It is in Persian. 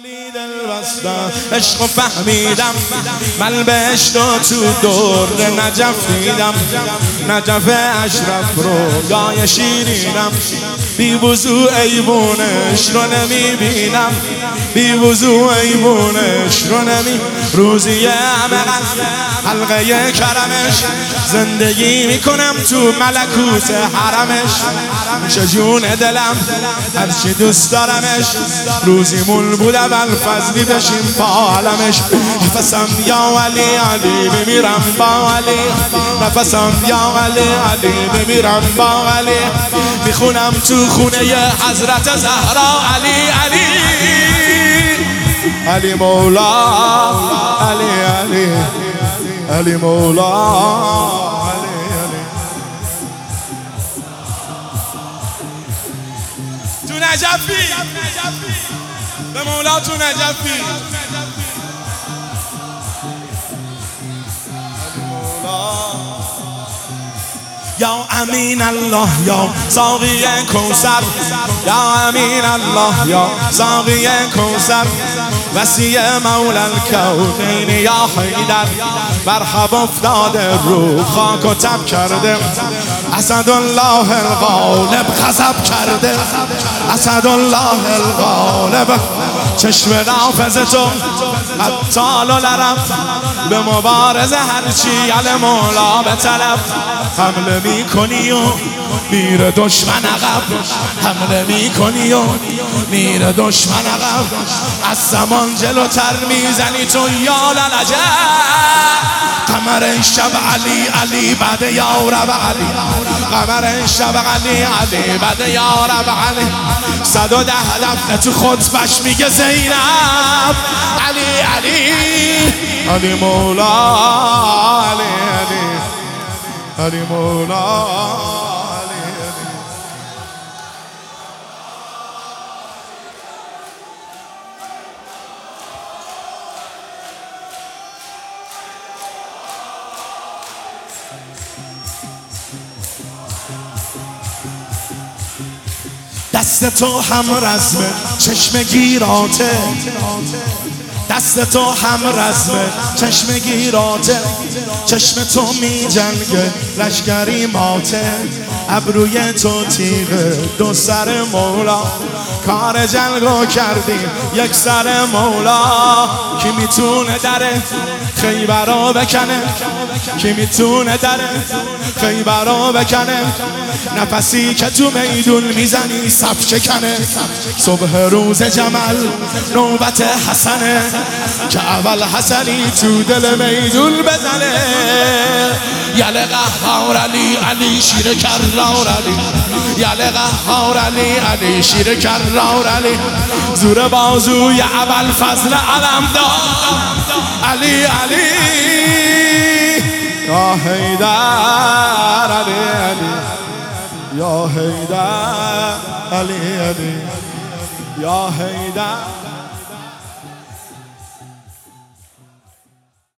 علی دل بستم عشق و فهمیدم من بهشت و تو دور نجف دیدم، نجف اشرف رو گای شیرینم، بی وضوع ایوونش رو نمیبینم، بی وضوع ایوونش رو روزی همه حلقه کرمش زندگی میکنم تو ملکوت حرمش، چجون دلم هرچی دوست دارمش، روزی مول بود اول فضلی بشیم با علمش، نفسم یا علی علی بمیرم با علی، نفسم یا علی علی بمیرم با علی، میخونم تو خونه حضرت زهرا علی علی علی مولا علی علی علی مولا علی علی. تو نجفی به مولا تو نجفی یا امین الله یا ساقی کوثر، یا امین الله یا ساقی کوثر، وسیع مولا الکونین یا حیدر، مرحب افتاده رو خاک و تب کرده، اسد الله الغالب غضب کرده، اسد الله الغالب، چشم نافذ تو حتی لرم، به مبارزه هرچی علی مولا به طلب، حمله میکنی و میره دشمن عقب، حمله میکنی و میره دشمن عقب، از زمان جلوتر میزنی تو یا للجه، قمر شب علی علی بعد یا رب علی، قمر شب علی علی بعد یا رب علی، 110 دفعه تو خطبش میگه زینب علی علی علی مولا علی علی علی مولا علی علی. دست تو هم رزمه چشم گیراته، دست تو هم رزمه چشم گیراته، چشم تو می جنگه لشکری ماته، ابروی تو تیغه دو سر مولا، کار جنگو کردیم یک سر مولا، کی میتونه دره خیبرو بکنه، کی میتونه دره خیبرو بکنه، نفسی که تو میدون میزنی صف شکنه، صبح روز جمل نوبت حسنه، که اول حسنی تو دل میدون بزنه، یل قهار علی علی شیر کرار علی، یل قهار علی علی شیر کرار علی، زور بازوی اول فضل علم دار علی علی یا حیدر علی علی یا حیدر علی علی یا حیدر.